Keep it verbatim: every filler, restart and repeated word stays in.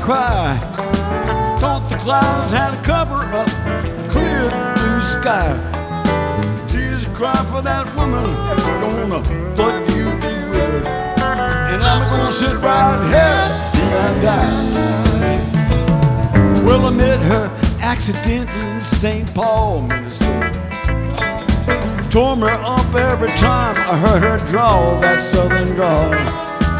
cry. Thought the clouds had to cover up a clear blue sky. Tears cry for that woman, gonna flood you the river, and I'm gonna sit right here till I die. Well, I met her accidentally in Saint Paul, Minnesota. Tore me up every time I heard her drawl that southern drawl.